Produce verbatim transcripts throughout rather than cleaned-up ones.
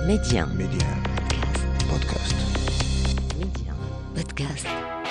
Média. Média. Podcast. Média. Podcast.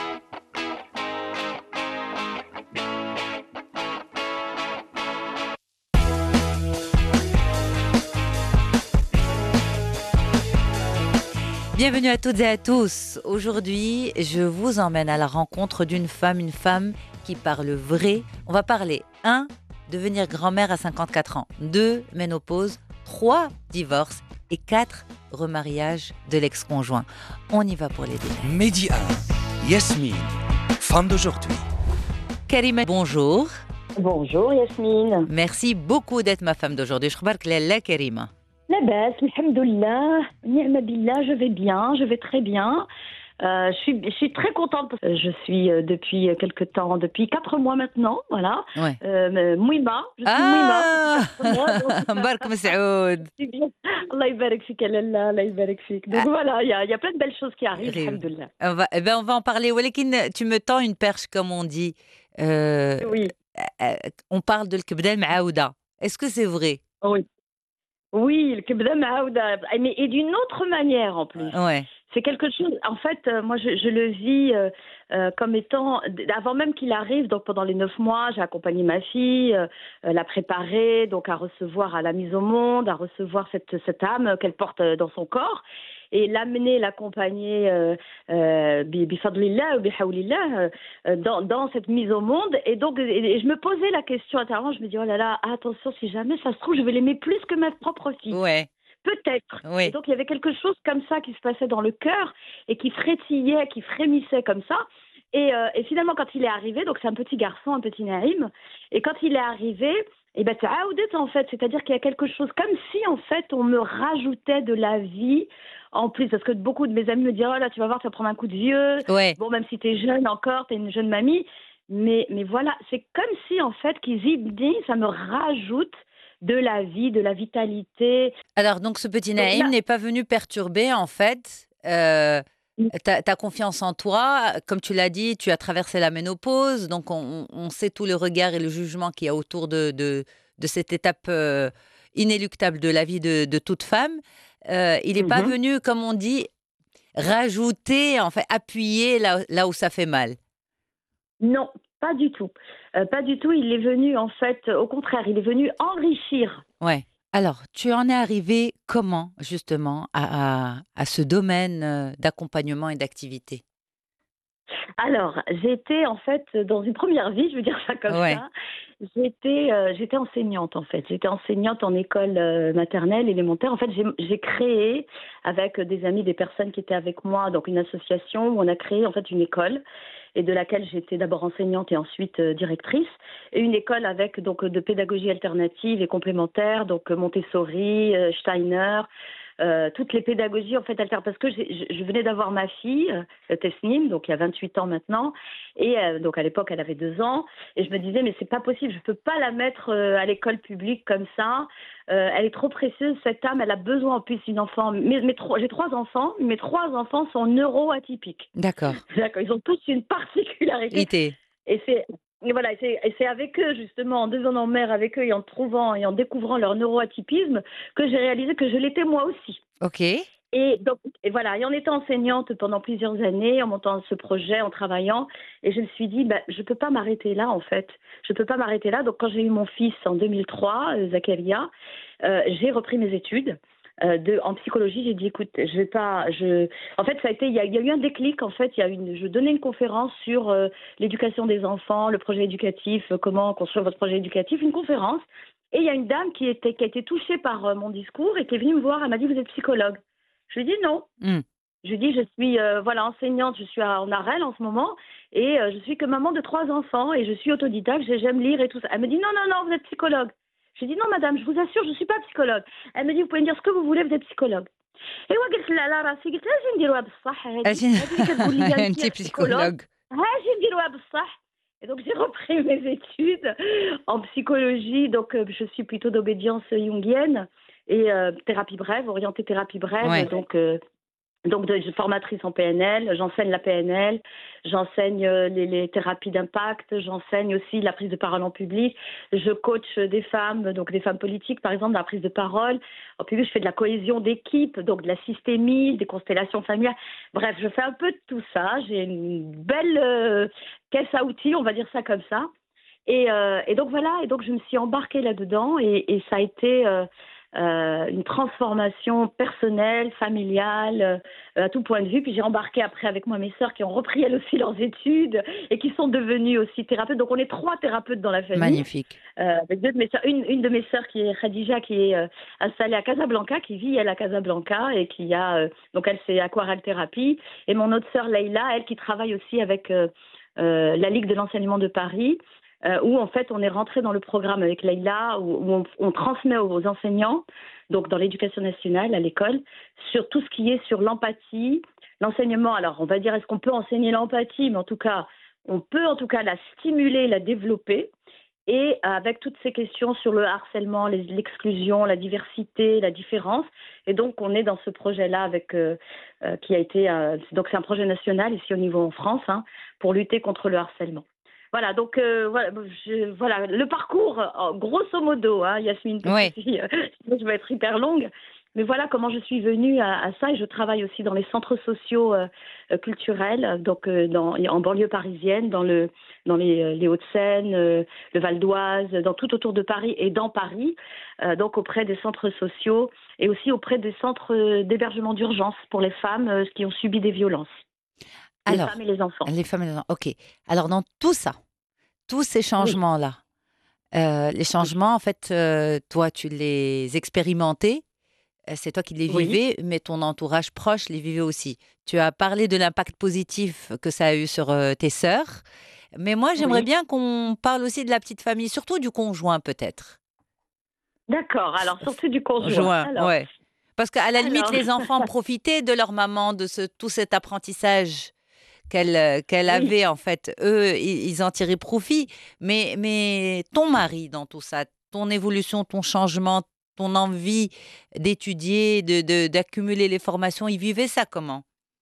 Bienvenue à toutes et à tous. Aujourd'hui, je vous emmène à la rencontre d'une femme, une femme qui parle vrai. On va parler un devenir grand-mère à cinquante-quatre ans, deux ménopause, trois divorces et quatre remariages de l'ex-conjoint. On y va pour les détails. Média. Yasmine, femme d'aujourd'hui. Karima, bonjour. Bonjour Yasmine. Merci beaucoup d'être ma femme d'aujourd'hui. Je remarque la Karima. La baisse, alhamdoulilah, ni'ma billah, je vais bien, je vais très bien. Euh, je, suis, je suis très contente parce que je suis euh, depuis quelque temps, depuis quatre mois maintenant, voilà. Ouais. Euh, Mouima, je suis Ah Mouima. Mbark Masoud. Allah yabarak fik, Allah, Allah yabarak fik. Donc voilà, il y, a- il y a plein de belles choses qui arrivent, Arrive. alhamdoulilah. On va, eh ben on va en parler. Walakin, tu me tends une perche, comme on dit. Euh, Oui, euh, on parle de l'kebda m'aouda. Est-ce que c'est vrai? oui. Oui, le kebda maouda, mais et d'une autre manière en plus. Ouais. C'est quelque chose, en fait, euh, moi je, je le vis euh, euh, comme étant, avant même qu'il arrive, donc pendant les neuf mois, j'ai accompagné ma fille, euh, euh, la préparer donc à recevoir, à la mise au monde, à recevoir cette, cette âme qu'elle porte euh, dans son corps, et l'amener, l'accompagner, euh, euh, bi- bifadlillah ou bihawlillah, euh, dans, dans cette mise au monde. Et donc, et, et je me posais la question intérieurement, je me dis, oh là là, attention, si jamais ça se trouve, je vais l'aimer plus que ma propre fille. Ouais. Peut-être. Oui. Et donc, il y avait quelque chose comme ça qui se passait dans le cœur et qui frétillait, qui frémissait comme ça. Et, euh, et finalement, quand il est arrivé, donc c'est un petit garçon, un petit Naïm, et quand il est arrivé, et ben, tu as audit en fait, c'est-à-dire qu'il y a quelque chose comme si en fait on me rajoutait de la vie en plus, parce que beaucoup de mes amis me disent, oh là, tu vas voir, tu vas prendre un coup de vieux. Ouais. Bon, même si tu es jeune encore, tu es une jeune mamie. Mais, mais voilà, c'est comme si en fait, qu'ils disent, ça me rajoute de la vie, de la vitalité. Alors, donc, ce petit Donc Naïm là- n'est pas venu perturber, en fait, euh, ta, ta confiance en toi. Comme tu l'as dit, tu as traversé la ménopause, donc on, on sait tout le regard et le jugement qu'il y a autour de, de, de cette étape euh, inéluctable de la vie de, de toute femme. Euh, il n'est pas Mhm. venu, comme on dit, rajouter, en fait, appuyer là, là où ça fait mal. Non, pas du tout. Euh, pas du tout. Il est venu, en fait, au contraire, il est venu enrichir. Ouais. Alors, tu en es arrivé comment, justement, à, à, à ce domaine euh, d'accompagnement et d'activité? Alors, j'étais, en fait, dans une première vie, je veux dire ça comme Ouais. ça. J'étais, euh, j'étais enseignante, en fait. J'étais enseignante en école euh, maternelle, élémentaire. En fait, j'ai, j'ai créé, avec des amis, des personnes qui étaient avec moi, donc une association où on a créé, en fait, une école, et de laquelle j'étais d'abord enseignante et ensuite euh, directrice, et une école avec donc de pédagogie alternative et complémentaire, donc euh, Montessori, euh, Steiner, euh, toutes les pédagogies en fait alternatives, parce que j'ai- je, je venais d'avoir ma fille, euh, Tesnim, donc il y a vingt-huit ans maintenant, et euh, donc à l'époque elle avait deux ans, et je me disais mais c'est pas possible, je peux pas la mettre euh, à l'école publique comme ça. Euh, elle est trop précieuse, cette âme, elle a besoin en plus d'une enfant. Mes, mes trois- j'ai trois enfants, mes trois enfants sont neuroatypiques. D'accord. D'accord, ils ont tous une particularité. Été. Et c'est et voilà, et c'est, et c'est avec eux justement, en devenant mère avec eux et en trouvant et en découvrant leur neuroatypisme, que j'ai réalisé que je l'étais moi aussi. Ok. Et donc, et voilà, et en étant enseignante pendant plusieurs années, en montant ce projet, en travaillant, et je me suis dit, bah, je peux pas m'arrêter là en fait. Je peux pas m'arrêter là. Donc quand j'ai eu mon fils en deux mille trois, euh, Zakaria, euh, j'ai repris mes études. Euh, de, en psychologie, j'ai dit écoute, je vais pas, je, en fait, ça a été, il y a, il y a eu un déclic. En fait, il y a une, je donnais une conférence sur euh, l'éducation des enfants, le projet éducatif, euh, comment construire votre projet éducatif, une conférence. Et il y a une dame qui était, qui a été touchée par euh, mon discours et qui est venue me voir. Elle m'a dit vous êtes psychologue. Je lui ai dit non. Hmm. Je lui ai dit je suis euh, voilà enseignante, je suis à, en Arel en ce moment et euh, je suis que maman de trois enfants et je suis autodidacte, j'ai- j'aime lire et tout ça. Elle me dit non non non vous êtes psychologue. Je lui ai dit non madame, je vous assure je suis pas psychologue. Elle me dit vous pouvez me dire ce que vous voulez, vous êtes psychologue. Et moi قلت لها على راسي قلت لها اجي نديروها بصح هذه أجي- هذه اللي كتقول لي انت أنت psychologue. ها اجي نديروها بصح. Et donc j'ai repris mes études en psychologie, donc euh, je suis plutôt d'obédience jungienne et euh, thérapie brève, orientée thérapie brève, Ouais. donc euh, Donc, de, je suis formatrice en P N L, j'enseigne la P N L, j'enseigne euh, les, les thérapies d'impact, j'enseigne aussi la prise de parole en public. Je coach des femmes, donc des femmes politiques, par exemple, dans la prise de parole. En public, je fais de la cohésion d'équipe, donc de la systémie, des constellations familiales. Bref, je fais un peu de tout ça. J'ai une belle euh, caisse à outils, on va dire ça comme ça. Et, euh, et donc voilà, et donc je me suis embarquée là-dedans et, et ça a été euh, euh, une transformation personnelle, familiale, euh, à tout point de vue. Puis j'ai embarqué après avec moi mes sœurs qui ont repris elles aussi leurs études et qui sont devenues aussi thérapeutes. Donc on est trois thérapeutes dans la famille. Magnifique. Euh, avec deux de mes sœurs, une, une de mes sœurs qui est Khadija, qui est euh, installée à Casablanca, qui vit elle à Casablanca et qui a euh, donc elle c'est aquarelle thérapie. Et mon autre sœur Leïla, elle qui travaille aussi avec euh, euh, la Ligue de l'enseignement de Paris. Euh, où en fait on est rentré dans le programme avec Leïla, où, où on, on transmet aux, aux enseignants, donc dans l'éducation nationale, à l'école, sur tout ce qui est sur l'empathie, l'enseignement. Alors on va dire, est-ce qu'on peut enseigner l'empathie, mais en tout cas, on peut en tout cas la stimuler, la développer, et avec toutes ces questions sur le harcèlement, les, l'exclusion, la diversité, la différence. Et donc on est dans ce projet-là avec euh, euh, qui a été, euh, donc c'est un projet national ici au niveau en France, hein, pour lutter contre le harcèlement. Voilà, donc euh, voilà, je, voilà, le parcours, euh, grosso modo, hein, Yasmine, Oui. si, euh, je vais être hyper longue, mais voilà comment je suis venue à, à ça. Et je travaille aussi dans les centres sociaux euh, euh, culturels, donc euh, dans, en banlieue parisienne, dans, le, dans les, les Hauts-de-Seine, euh, le Val d'Oise, dans tout autour de Paris et dans Paris, euh, donc auprès des centres sociaux et aussi auprès des centres d'hébergement d'urgence pour les femmes euh, qui ont subi des violences. Les Alors, femmes et les enfants. les femmes et les enfants. Ok. Alors, dans tout ça, tous ces Oui. changements-là, euh, les changements, en fait, euh, toi, tu les expérimentais, euh, c'est toi qui les Oui. vivais, mais ton entourage proche les vivait aussi. Tu as parlé de l'impact positif que ça a eu sur euh, tes sœurs, mais moi, j'aimerais Oui. bien qu'on parle aussi de la petite famille, surtout du conjoint, peut-être. D'accord, alors surtout du conjoint. Conjoint, Alors, ouais. Parce qu'à la limite, alors, les enfants profitaient de leur maman, de ce, tout cet apprentissage qu'elle euh, qu'elle oui. avait, en fait. Eux, ils, ils en tiraient profit. Mais, mais ton mari, dans tout ça, ton évolution, ton changement, ton envie d'étudier, de, de- d'accumuler les formations, il vivait ça comment?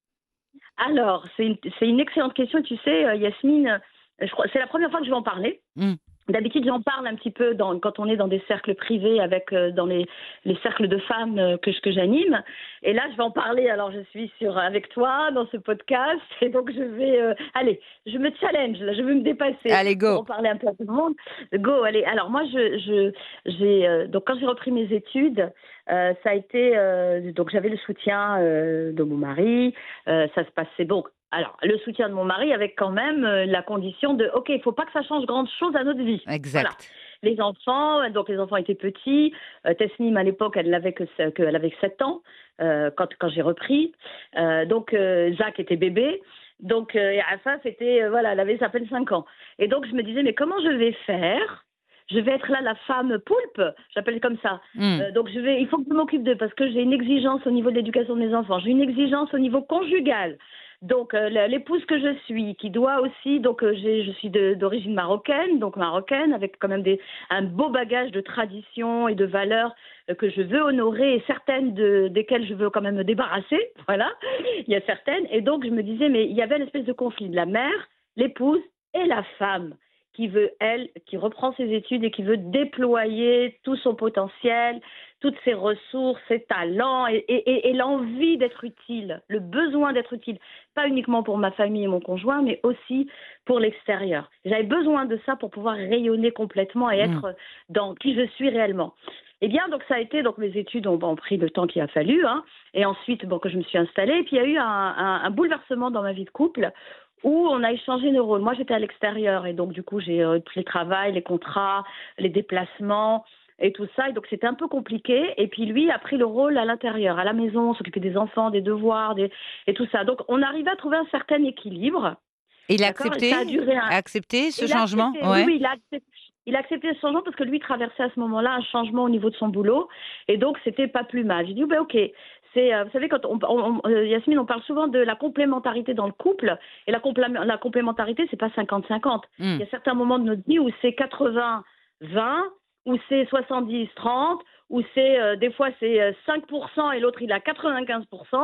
Alors, c'est une, c'est une excellente question. Tu sais, euh, Yasmine, je crois, c'est la première fois que je vais en parler. Hmm. D'habitude, j'en parle un petit peu dans, quand on est dans des cercles privés, avec euh, dans les, les cercles de femmes euh, que, je- que j'anime. Et là, je vais en parler. Alors, je suis sur, avec toi dans ce podcast. Et donc, je vais... euh, allez, je me challenge, là, je veux me dépasser Allez, pour go. en parler un peu à tout le monde. Go, allez. Alors, moi, je, je, j'ai, euh, donc, quand j'ai repris mes études, euh, ça a été... euh, donc, j'avais le soutien euh, de mon mari. Euh, ça se passait... Bon, alors, le soutien de mon mari avec quand même euh, la condition de, OK, il ne faut pas que ça change grand-chose à notre vie. Voilà. Exact. Les enfants, donc les enfants étaient petits. Euh, Tesnim, à l'époque, elle n'avait que, que elle avait sept ans euh, quand, quand j'ai repris. Euh, donc, euh, Zach était bébé. Donc, euh, et Afa, c'était, euh, voilà, elle avait à peine cinq ans. Et donc, je me disais, mais comment je vais faire? Je vais être là la femme poulpe, j'appelle comme ça. Hmm. Euh, donc, je vais, il faut que je m'occupe d'eux parce que j'ai une exigence au niveau de l'éducation de mes enfants. J'ai une exigence au niveau conjugal. Donc, euh, l'épouse que je suis, qui doit aussi, donc euh, j'ai, je suis de, d'origine marocaine, donc marocaine, avec quand même des, un beau bagage de traditions et de valeurs euh, que je veux honorer et certaines de, desquelles je veux quand même me débarrasser. Voilà, il y a certaines. Et donc, je me disais, mais il y avait une espèce de conflit de la mère, l'épouse et la femme qui veut, elle, qui reprend ses études et qui veut déployer tout son potentiel, toutes ses ressources, ses talents et, et, et l'envie d'être utile, le besoin d'être utile, pas uniquement pour ma famille et mon conjoint, mais aussi pour l'extérieur. J'avais besoin de ça pour pouvoir rayonner complètement et être Hmm. dans qui je suis réellement. Eh bien, donc ça a été, donc mes études ont, ont pris le temps qu'il a fallu, hein, et ensuite, bon, que je me suis installée, et puis il y a eu un, un, un bouleversement dans ma vie de couple, où on a échangé nos rôles. Moi, j'étais à l'extérieur et donc, du coup, j'ai euh, tous les travails, les contrats, les déplacements et tout ça. Et donc, c'était un peu compliqué. Et puis, lui a pris le rôle à l'intérieur, à la maison, s'occuper des enfants, des devoirs des... et tout ça. Donc, on arrivait à trouver un certain équilibre. Il a D'accord? Et accepté, ça a duré un... a accepté ce Il a changement? accepté, oui, Ouais. oui, il a accepté. Il a accepté ce changement parce que lui traversait à ce moment-là un changement au niveau de son boulot. Et donc, c'était pas plus mal. J'ai dit, ben, OK. C'est, euh, vous savez, quand on, on, on, euh, Yasmine, on parle souvent de la complémentarité dans le couple. Et la, complé- la complémentarité, c'est pas cinquante cinquante. Hmm. Il y a certains moments de notre vie où c'est quatre-vingts vingt, où c'est soixante-dix trente, où c'est, euh, des fois, c'est euh, cinq pour cent et l'autre, il a quatre-vingt-quinze pour cent.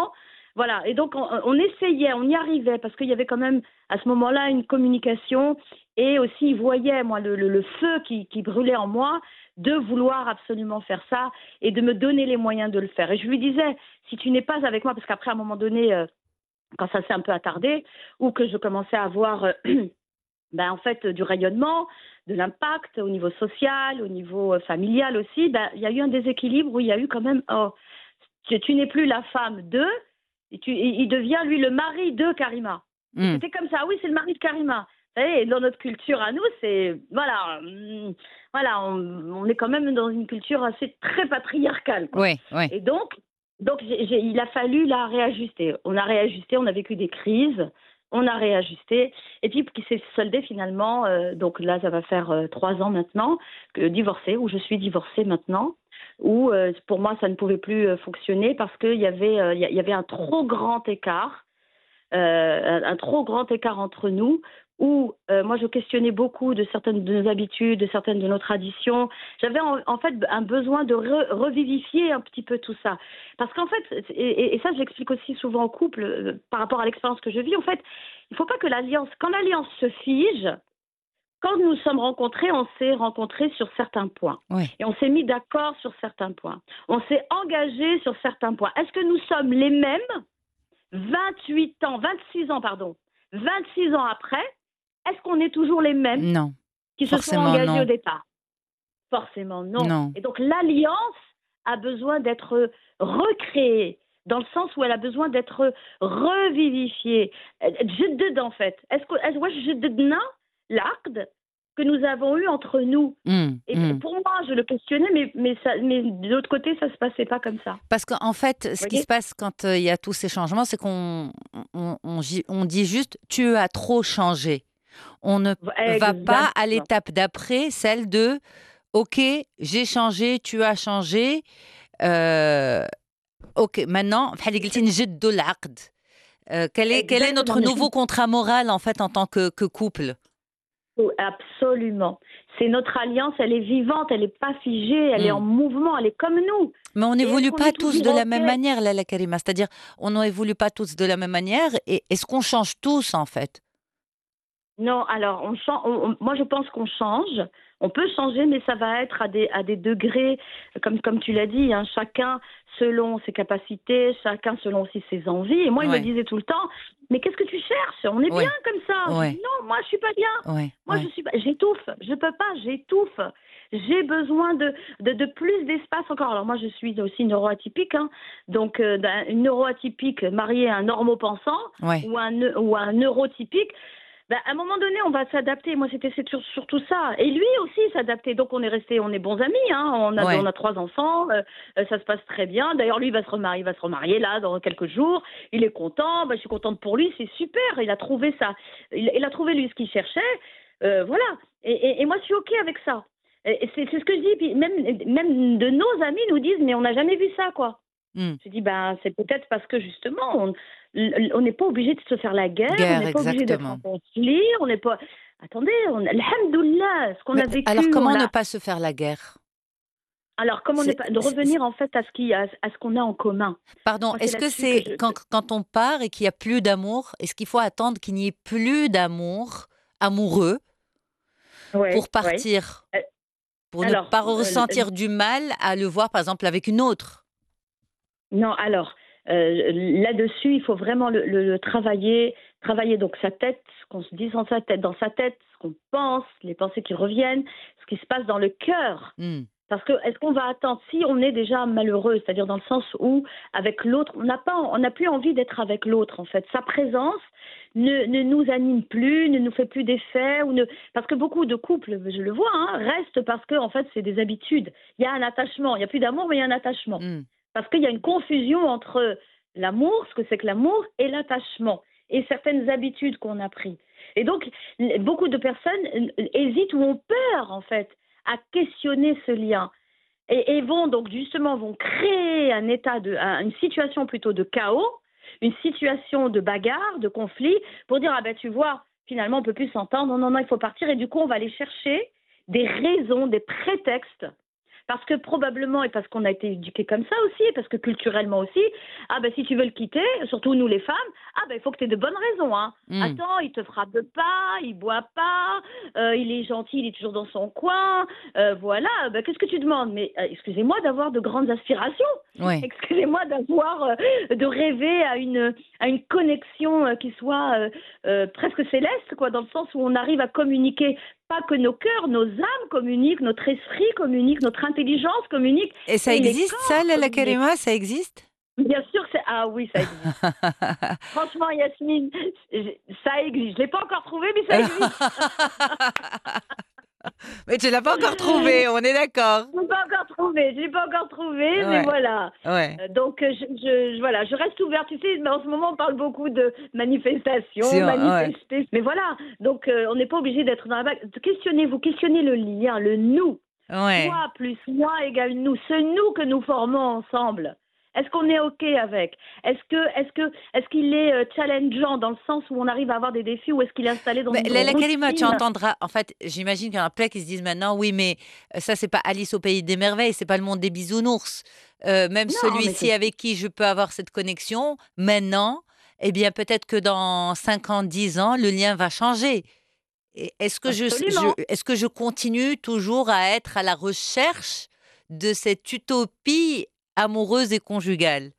Voilà, et donc on, on essayait, on y arrivait, parce qu'il y avait quand même à ce moment-là une communication, et aussi il voyait, moi, le, le, le feu qui, qui brûlait en moi, de vouloir absolument faire ça, et de me donner les moyens de le faire. Et je lui disais, si tu n'es pas avec moi, parce qu'après, à un moment donné, euh, quand ça s'est un peu attardé, ou que je commençais à avoir, euh, ben, en fait, du rayonnement, de l'impact au niveau social, au niveau euh, familial aussi, ben, il y a eu un déséquilibre où il y a eu quand même, oh, tu, tu n'es plus la femme de, et tu, il devient lui le mari de Karima. Et Mm. c'était comme ça, oui, c'est le mari de Karima. Vous savez, dans notre culture à nous, c'est, voilà, hum, voilà, on, on est quand même dans une culture assez très patriarcale, quoi. Oui, oui. Et donc, donc j'ai, j'ai- il a fallu la réajuster. On a réajusté, on a vécu des crises, on a réajusté, et puis qui s'est soldé finalement, euh, donc là, ça va faire euh, trois ans maintenant, que divorcée, où je suis divorcée maintenant, où euh, pour moi, ça ne pouvait plus euh, fonctionner parce qu'il y avait, euh, il y, y avait un trop grand écart, euh, un, un trop grand écart entre nous, où euh, moi je questionnais beaucoup de certaines de nos habitudes, de certaines de nos traditions. J'avais en, en fait un besoin de re- revivifier un petit peu tout ça. Parce qu'en fait, et, et ça je l'explique aussi souvent au couple, euh, par rapport à l'expérience que je vis, en fait, il ne faut pas que l'alliance, quand l'alliance se fige, quand nous nous sommes rencontrés, on s'est rencontrés sur certains points. Oui. Et on s'est mis d'accord sur certains points. On s'est engagé sur certains points. Est-ce que nous sommes les mêmes vingt-huit ans, vingt-six ans, pardon, vingt-six ans après? Est-ce qu'on est toujours les mêmes Non. qui se sont Forcément, engagés non. au départ? Forcément non. Non. Et donc l'alliance a besoin d'être recréée, dans le sens où elle a besoin d'être revivifiée. جدد en fait. Est-ce que est-ce واش جددنا العقد que nous avons eu entre nous? Mm, Et mm. pour moi, je le questionnais, mais, mais, ça, mais de l'autre côté, ça ne se passait pas comme ça. Parce qu'en fait, ce Vous qui voyez? se passe quand euh, il y a tous ces changements, c'est qu'on on, on gi- on dit juste tu as trop changé. On ne va pas à Exactement. l'étape d'après, celle de ok, j'ai changé, tu as changé. euh, ok, maintenant, بحال اللي قلتي نجدوا العقد. Euh, quel est, quel est Exactement. notre Mais nouveau contrat moral en fait en tant que, que couple? je- Absolument. C'est notre alliance, elle est vivante, elle n'est pas figée, elle est en Mm. mouvement, elle est comme nous. Mais on Et est-ce n'évolue qu'on pas est tous toujours de la OK? même manière, là, la Karima. C'est-à-dire, on n'évolue pas tous de la même manière. Et est-ce qu'on change tous en fait? Non, alors, on chan- on- on- moi je pense qu'on change. On peut changer, mais ça va être à des, à des degrés, comme, comme tu l'as dit, hein, chacun selon ses capacités, chacun selon aussi ses envies. Et moi, il me Ouais, disait tout le temps, mais qu'est-ce que tu cherches? On est bien ouais, comme ça. Je ouais, dis, non, moi, je suis pas bien. ouais, Moi, je ouais. suis pas, j'étouffe. Je peux pas, j'étouffe. J'ai besoin de, de, de plus d'espace encore. Alors moi, je suis aussi neuroatypique, hein. Donc euh, d'un- une neuroatypique mariée à un normopensant Ouais. ou un, neu- ou un neurotypique. Ben, à un moment donné, on va s'adapter. Moi, c'était c'est sur- surtout ça. Et lui aussi s'adapter. Donc, on est restés, on est bons amis. Hein. On a, Ouais. on a trois enfants. euh, euh, ça se passe très bien. D'ailleurs, lui, il va se remarier, il va se remarier là dans quelques jours. Il est content. Ben, je suis contente pour lui. C'est super. Il a trouvé ça. Il, il a trouvé lui ce qu'il cherchait. Euh, voilà. Et, et, et moi, je suis ok avec ça. Et et c'est c'est ce que je dis. Puis même, même de nos amis nous disent, mais on n'a jamais vu ça, quoi. Mm. Je dis, ben, c'est peut-être parce que justement, on l- on n'est pas obligé de se faire la guerre, on Guerre, n'est pas obligé d'être en exactement. conflit, on n'est pas. Attendez, on... Alhamdoulilah, ce qu'on Mais a vécu, alors, on comment ne l'a. pas se faire la guerre? Alors, comment ne C'est, pas. De c'est- c'est- revenir en fait à ce, qui, à, à ce qu'on a en commun. Pardon, Moi, c'est est-ce que là-dessus que c'est je. quand, quand on part et qu'il n'y a plus d'amour, est-ce qu'il faut attendre qu'il n'y ait plus d'amour amoureux Oui, pour oui. partir, pour ne Alors, pas euh, ressentir du mal à le voir, par exemple, avec une autre? non, alors, euh, là-dessus, il faut vraiment le, le- le travailler, travailler donc sa tête, ce qu'on se dit dans sa tête, dans sa tête, ce qu'on pense, les pensées qui reviennent, ce qui se passe dans le cœur. Mm. Parce que est-ce qu'on va attendre si on est déjà malheureux, c'est-à-dire dans le sens où avec l'autre, on n'a pas, on n'a plus envie d'être avec l'autre en fait. Sa présence ne, ne nous anime plus, ne nous fait plus d'effet ou ne, parce que beaucoup de couples, je le vois, hein, restent parce que en fait c'est des habitudes. Il y a un attachement, il y a plus d'amour mais il y a un attachement. Mm. Parce qu'il y a une confusion entre l'amour, ce que c'est que l'amour, et l'attachement, et certaines habitudes qu'on a prises. Et donc, beaucoup de personnes hésitent ou ont peur, en fait, à questionner ce lien. Et, et vont donc, justement, vont créer un état de, un- une situation plutôt de chaos, une situation de bagarre, de conflit, pour dire, ah ben tu vois, finalement, on ne peut plus s'entendre, non, non, non, il faut partir. Et du coup, on va aller chercher des raisons, des prétextes. Parce que probablement, et parce qu'on a été éduqués comme ça aussi, et parce que culturellement aussi, ah ben si tu veux le quitter, surtout nous les femmes, ah ben il faut que tu aies de bonnes raisons. Hein. Hmm. Attends, il te frappe pas, il boit pas, euh, il est gentil, il est toujours dans son coin, euh, voilà, ben, qu'est-ce que tu demandes? Mais euh, excusez-moi d'avoir de grandes aspirations, Ouais. excusez-moi d'avoir, euh, de rêver à une, à une connexion euh, qui soit euh, euh, presque céleste, quoi, dans le sens où on arrive à communiquer, pas que nos cœurs, nos âmes communiquent, notre esprit communique, notre intelligence communique, Et ça et les existe, ça, corps la, la communiquent. Karima, ça existe? Bien sûr, c'est... Ah oui, ça existe. Franchement, Yasmine, je- ça existe. Je ne l'ai pas encore trouvé, mais ça existe. Mais tu l'as pas encore trouvé, on est d'accord. Je ne l'ai pas encore trouvé. Je l'ai pas encore trouvé, mais Ouais, voilà. ouais. Euh, Donc, euh, je, je, je- voilà, je reste ouverte. Tu sais, mais en ce moment, on parle beaucoup de manifestation, Si on- ouais. manifester. Mais voilà, donc euh, on n'est pas obligé d'être dans la vague. Questionnez-vous, questionnez le lien, le nous. Ouais. Toi plus moi égale nous. Ce nous que nous formons ensemble. Est-ce qu'on est OK avec? Est-ce que, est-ce que, est-ce qu'il est euh, challengeant dans le sens où on arrive à avoir des défis ou est-ce qu'il est installé dans Mais une la, la Karima, tu routine? entendras. En fait, j'imagine qu'il y en a plein qui se disent maintenant, oui, mais euh, ça, c'est pas Alice au pays des merveilles, c'est pas le monde des bisounours. Euh, même Non, mais celui-ci c'est avec qui je peux avoir cette connexion, maintenant, eh bien, peut-être que dans cinq ans, dix ans, le lien va changer. Et Est-ce que je, je, absolument. est-ce que je continue toujours à être à la recherche de cette utopie amoureuse et conjugale?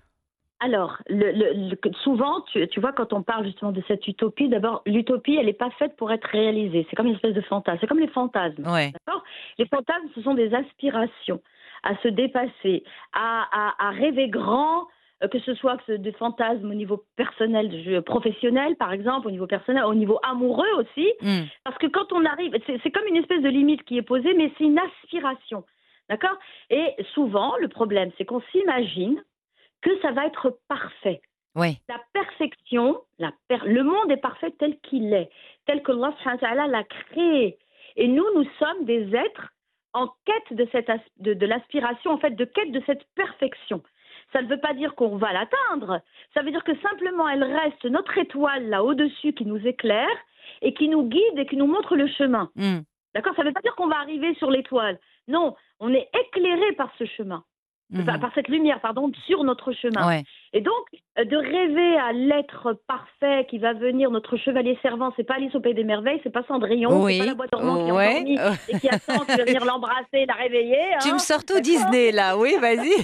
Alors, le, le- le- souvent, tu, tu vois, quand on parle justement de cette utopie, d'abord, l'utopie, elle n'est pas faite pour être réalisée. C'est comme une espèce de fantasme. C'est comme les fantasmes. Ouais. D'accord? Les fantasmes, ce sont des aspirations à se dépasser, à, à- à rêver grand, euh, que ce soit que ce- des fantasmes au niveau personnel, je- professionnel, par exemple, au niveau personnel, au niveau amoureux aussi. Hmm. Parce que quand on arrive, c'est c'est comme une espèce de limite qui est posée, mais c'est une aspiration. D'accord? Et souvent, le problème, c'est qu'on s'imagine que ça va être parfait. Ouais. La perfection, la per- le monde est parfait tel qu'il est, tel que Allah subhanahu wa ta'ala l'a créé. Et nous, nous sommes des êtres en quête de, cette as- de, de l'aspiration, en fait, de quête de cette perfection. Ça ne veut pas dire qu'on va l'atteindre. Ça veut dire que simplement, elle reste notre étoile là au-dessus qui nous éclaire et qui nous guide et qui nous montre le chemin. Hmm. D'accord? Ça ne veut pas dire qu'on va arriver sur l'étoile. Non, on est éclairé par ce chemin. Par, Mhm. par cette lumière, pardon, sur notre chemin. Ouais. Et donc, euh, de rêver à l'être parfait qui va venir, notre chevalier servant, c'est pas Alice au Pays des Merveilles, c'est pas Cendrillon, c'est pas la Oui. boîte dormant qui est Ouais. endormie et qui attend que tu vas venir l'embrasser et la réveiller. Tu me Hein, sors tout d'accord? Disney là, oui, vas-y.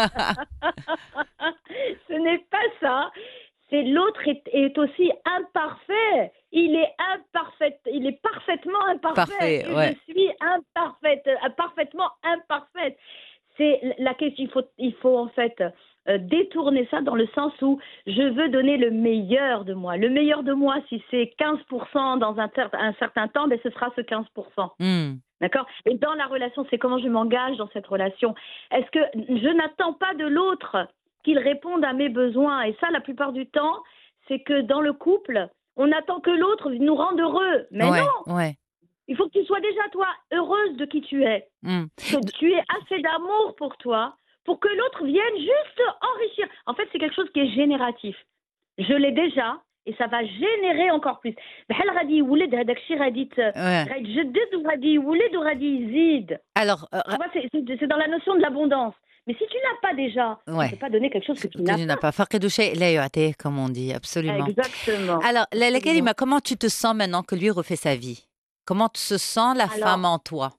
Ce n'est pas ça. C'est l'autre est, est aussi imparfait. Il est imparfait. Il est parfaitement imparfait. Parfait, Et ouais. je suis imparfaite, euh, parfaitement imparfaite. C'est la question. Il faut, il faut en fait euh, détourner ça dans le sens où je veux donner le meilleur de moi. Le meilleur de moi, si c'est quinze pour cent dans un, cer- un certain temps, ben ce sera ce quinze pour cent. Hmm. D'accord? Et dans la relation, c'est comment je m'engage dans cette relation. Est-ce que je n'attends pas de l'autre qu'il réponde à mes besoins? Et ça, la plupart du temps, c'est que dans le couple, on attend que l'autre nous rende heureux. Mais Ouais, non, ouais. il faut que tu sois déjà, toi, heureuse de qui tu es. Hmm. Que tu aies assez d'amour pour toi pour que l'autre vienne juste enrichir. En fait, c'est quelque chose qui est génératif. Je l'ai déjà et ça va générer encore plus. بحال غادي يولد هذاك الشيء غادي ت- Ouais. غيتجدد وغادي يولد وغادي يزيد. Alors, euh, Tu vois, c'est, c'est- c'est dans la notion de l'abondance. Mais si tu n'as pas déjà, tu ne ouais. peux pas donner quelque chose que tu Que n'as tu n'as pas. pas. فقد شيء لا يعطيه, comme on dit, absolument. Exactement. Alors, la, la Absolument. Karima, comment tu te sens maintenant que lui refait sa vie? Comment tu se sens la Alors, femme en toi?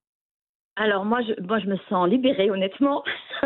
alors moi, je, moi, je me sens libérée, honnêtement.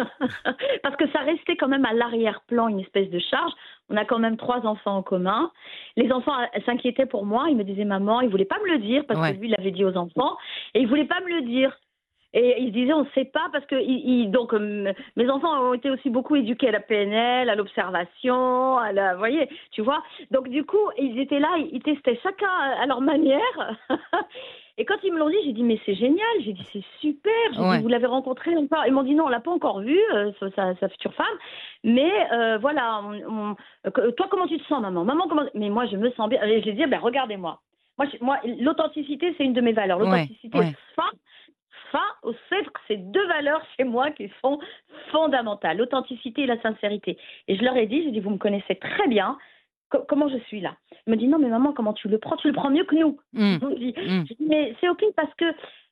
Parce que ça restait quand même à l'arrière-plan, une espèce de charge. On a quand même trois enfants en commun. Les enfants euh, s'inquiétaient pour moi. Ils me disaient maman, ils ne voulaient pas me le dire parce Ouais. que lui, il l'avait dit aux enfants. Et ils ne voulaient pas me le dire. Et ils se disaient, on ne sait pas, parce que ils, ils- donc, euh, mes enfants ont été aussi beaucoup éduqués à la P N L, à l'observation, à la, vous voyez, tu vois. Donc, du coup, ils étaient là, ils testaient chacun à leur manière. Et quand ils me l'ont dit, j'ai dit, mais c'est génial, j'ai dit, c'est super, j'ai Ouais. dit, vous l'avez rencontré encore? Ils m'ont dit, non, on l'a pas encore vu, euh, sa, sa- sa future femme, mais euh, voilà, on- on- euh, toi, comment tu te sens, maman? Maman, comment? Mais moi, je me sens bien. Et je lui ai dit, ben, regardez-moi. Moi, je- moi, l'authenticité, c'est une de mes valeurs. Ouais, L'authenticité, ouais. fa, fa au cèdre, c'est deux valeurs chez moi qui sont fondamentales, l'authenticité et la sincérité. Et je leur ai dit, j'ai dit, vous me connaissez très bien, co- comment je suis là? Il me dit, non, mais maman, comment tu le prends? Tu le prends mieux que nous. Hmm. Ils m'ont dit. Hmm. J'ai dit, mais c'est OK parce que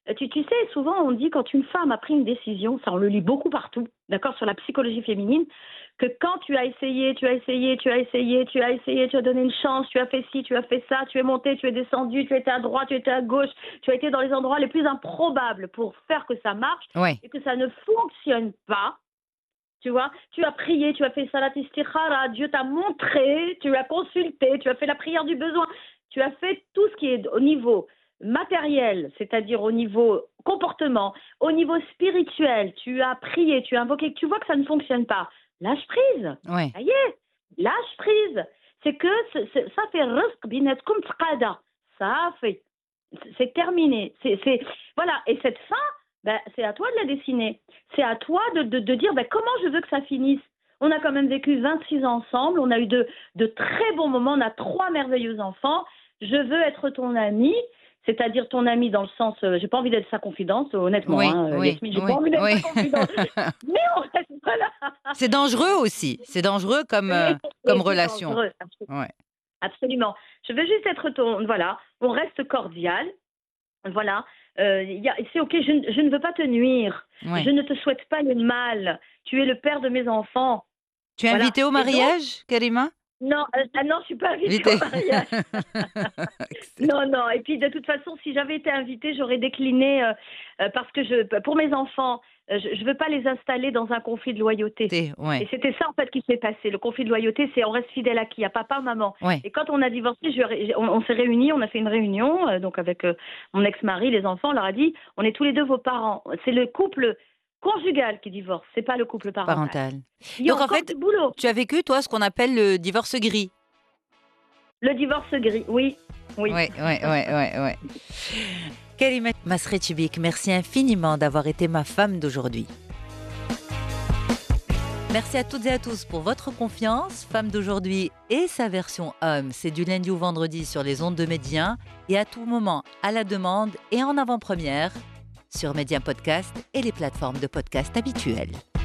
Euh, Tu, tu sais, souvent on dit quand une femme a pris une décision, ça on le lit beaucoup partout, d'accord, sur la psychologie féminine, que quand tu as essayé, tu as essayé, tu as essayé, tu as essayé, tu as donné une chance, tu as fait ci, tu as fait ça, tu es monté, tu es descendu, tu étais à droite, tu étais à gauche, tu as été dans les endroits les plus improbables pour faire que ça marche Ouais. et que ça ne fonctionne pas. Tu vois, tu as prié, tu as fait salat istikhara, Dieu t'a montré, tu as consulté, tu as fait la prière du besoin, tu as fait tout ce qui est au niveau matériel, c'est-à-dire au niveau comportement, au niveau spirituel, tu as prié, tu as invoqué, tu vois que ça ne fonctionne pas. Lâche prise, Ouais. ça y est, lâche prise. C'est que c'est- c'est- ça fait rizq binatkoum tqada. Ça fait, c'est terminé. C'est, c'est, voilà, et cette fin, ben, c'est à toi de la dessiner. C'est à toi de, de, de dire ben, comment je veux que ça finisse. On a quand même vécu vingt-six ans ensemble, on a eu de, de très bons moments, on a trois merveilleux enfants. Je veux être ton amie, c'est-à-dire ton amie dans le sens, euh, j'ai pas envie d'être sa confidence, honnêtement, Oui, hein, euh, oui, Yasmine, j'ai oui, pas envie d'être oui. sa confidence. Mais on reste pas là. C'est dangereux aussi. C'est dangereux comme, euh, Et- comme et c'est relation. dangereux, absolument. Ouais. Absolument. Je veux juste être ton, voilà, on reste cordial. Voilà, euh, y a- c'est ok, je, ne- je ne veux pas te nuire. Ouais. Je ne te souhaite pas le mal. Tu es le père de mes enfants. Tu es Voilà. invitée au Et donc, mariage, Karima? non, euh, ah non, je suis pas invitée Invitée. au mariage. Excellent. Non, non. Et puis de toute façon, si j'avais été invitée, j'aurais décliné euh, euh, parce que je, pour mes enfants, euh, je ne veux pas les installer dans un conflit de loyauté. T'es- Ouais. Et c'était ça en fait qui s'est passé. Le conflit de loyauté, c'est on reste fidèle à qui? À papa, maman. Ouais. Et quand on a divorcé, je, ré- on, on s'est réunis, on a fait une réunion, euh, donc avec euh, mon ex-mari, les enfants, on leur a dit, on est tous les deux vos parents. C'est le couple conjugal qui divorce, c'est pas le couple parental. Parental. Il y a Donc, en encore fait, du boulot. Tu as vécu, toi, ce qu'on appelle le divorce gris. Le divorce gris, oui, oui. Ouais, ouais, ouais, ouais, ouais. Karima Masretchibik, merci infiniment d'avoir été ma femme d'aujourd'hui. Merci à toutes et à tous pour votre confiance. Femme d'aujourd'hui et sa version homme, c'est du lundi au vendredi sur les ondes de Média et à tout moment, à la demande et en avant-première sur Média Podcast et les plateformes de podcast habituelles.